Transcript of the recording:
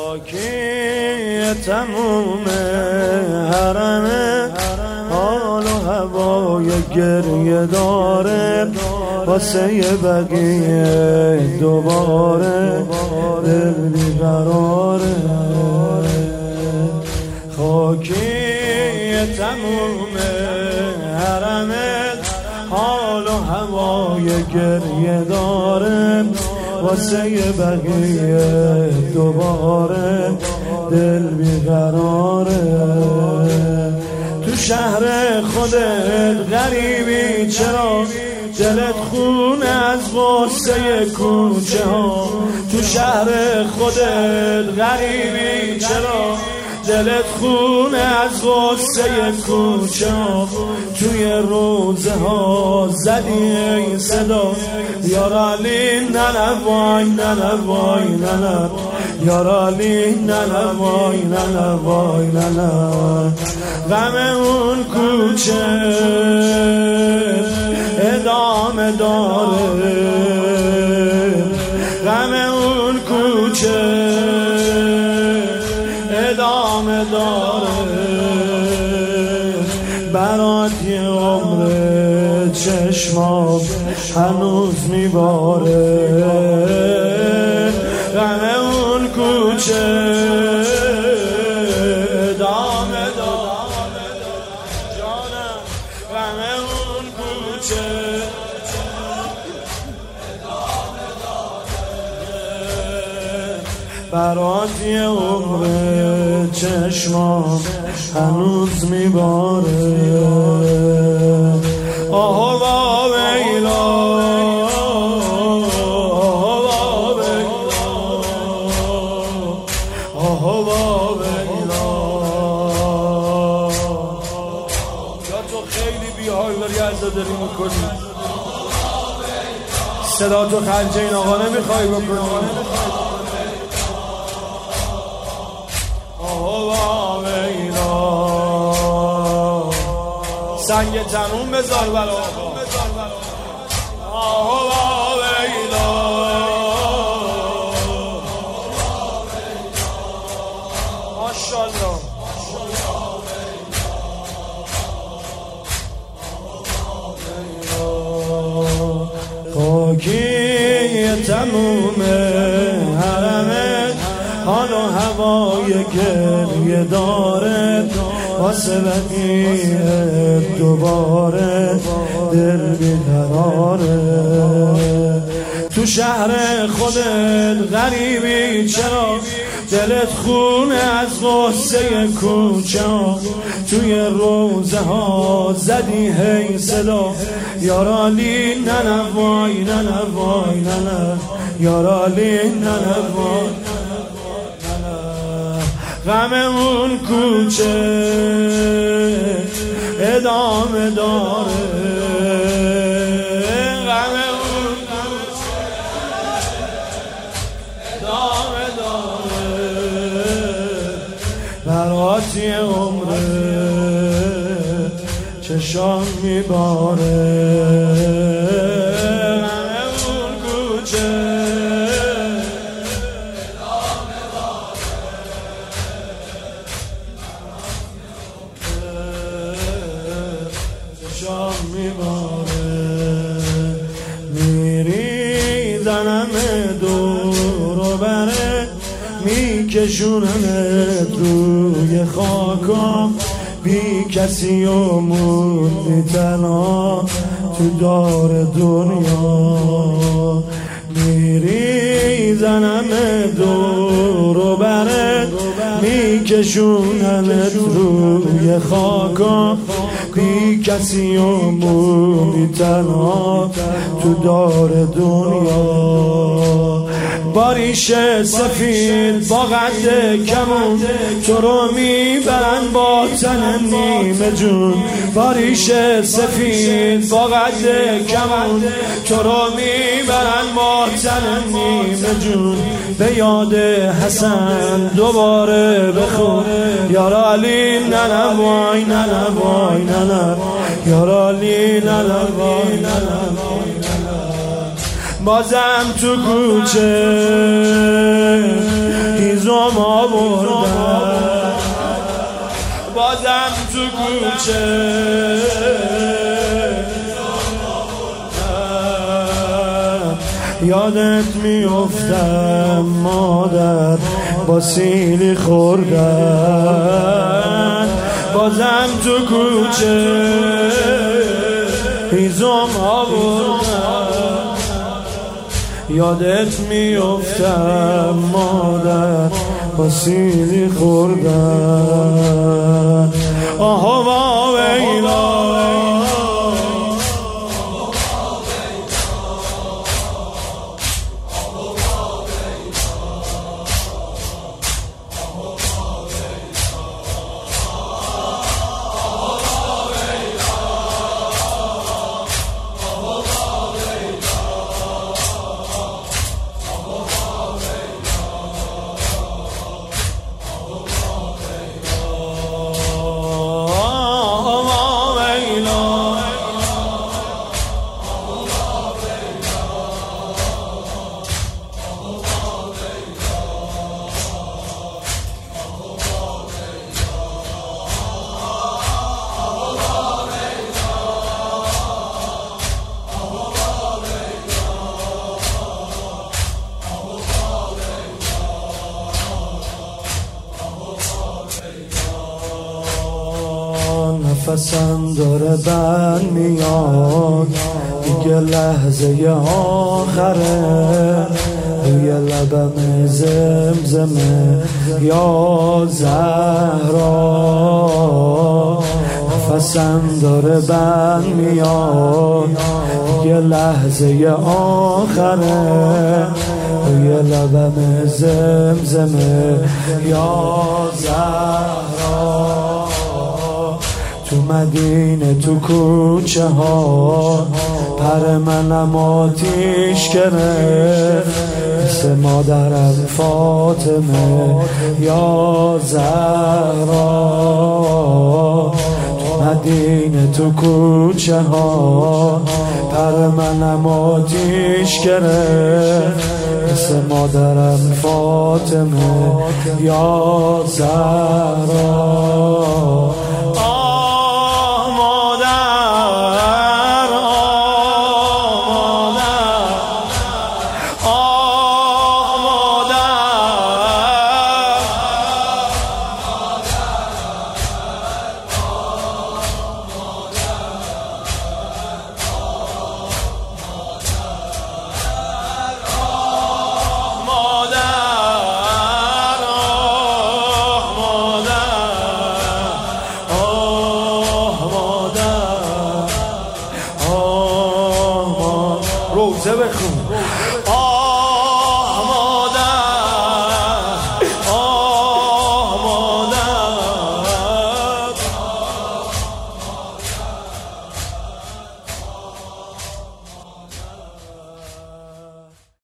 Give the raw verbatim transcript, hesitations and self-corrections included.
خاکی تموم حرمه حال و هوای گریه داره واسه بقیه دوباره دل بیقراره. خاکی تموم حرمه حال و هوای گریه داره واسه بقیه دوباره دل بیقراره. تو شهر خودت غریبی چرا دلت خونه از غصه کوچه ها. تو شهر خودت غریبی چرا دلت خونه از غصه کوچه ها. توی روزه ها زدی این صدا یارالی ننه وای ننه وای ننه یارالی ننه وای ننه وای ننه. غم اون کوچه ادامه داره غم اون کوچه ادامه داره. برات یه عمر چشمام هنوز میباره غم اون کوچه ادامه داره جانم. غم اون کوچه ادامه داره. برات یه عمر چشمام هنوز میباره. آها با ویلا آها با ویلا آها با ویلا. یا تو خیلی بی‌حال داری عزاداری میکنی صدا تو خرج این آقا نمیخوای بکنی. سنگ تنون بذار برا آقا آقا ویلا. ماشاءالله خاکی تموم حرمه حال و هوای گریه داره واسه بقیه دوباره دل بیقراره. تو شهر خودت غریبی چرا دلت خونه از غصه کوچه ها. توی روزه ها زدی هی صدا یارالی ننه وای ننه وای ننه یارالی ننه وای. غم اون کوچه ادامه داره غم اون کوچه ادامه داره. برات یه عمر چشام میباره غم اون کوچه شام میباره. میری زنم دور و بره میکشونمت روی خاکم بی کسی و موندی تنها تو دار دنیا. میری زنم دور و بره میکشونمت روی خاکم بی کسی و موندی تنها تو دار دنیا. باریش سفید با قد کمون تو رو میبرن با تن نیمه جون. باریش سفید با قد کمون تو رو میبرن با تن نیمه جون. به یاد حسن دوباره بخون یارالی ننه وای ننه وای ننه یارالی ننه وای ننه وای ننه. بازم تو کوچه هیز هیزم آوردن بازم تو کوچه یادت میافتم مادر با سیلی خوردن بازم تو کوچه هیزم آوردن یادت میافتم مادر با سیلی خوردن آها و ویلا نفسم داره بند میاد دیگه لحظه آخره روی لبم زمزمه یا زهرا نفسم داره بند میاد دیگه لحظه آخره روی لبم زمزمه یا زهرا تو مدینه تو کوچه ها پر منم آتیش گرفت مثل مادرم فاطمه یا زهرا تو مدینه تو کوچه ها پر منم آتیش گرفت مثل مادرم فاطمه یا زهرا روزه بخون